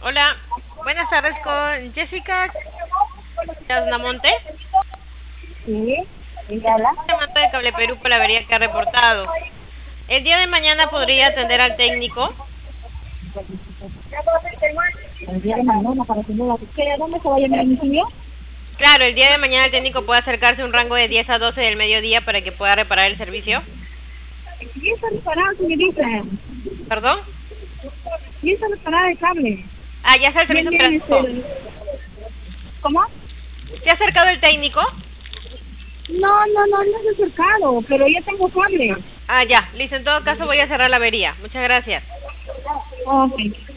Hola, buenas tardes con Jessica Chasnamonte. Sí, ella habla. Llamando de Cable Perú por la avería que ha reportado. El día de mañana podría atender al técnico. El día de mañana para tener la búsqueda. ¿Dónde se va a llamar el niño? Claro, el día de mañana el técnico puede acercarse a un rango de 10 a 12 del mediodía para que pueda reparar el servicio. ¿Y está reparado, señorita? ¿Perdón? ¿Y está reparado el cable? Ya está el servicio operativo. ¿Cómo? ¿Se ha acercado el técnico? No es acercado, pero ya tengo cable. Ya, listo, en todo caso voy a cerrar la avería. Muchas gracias. Ok.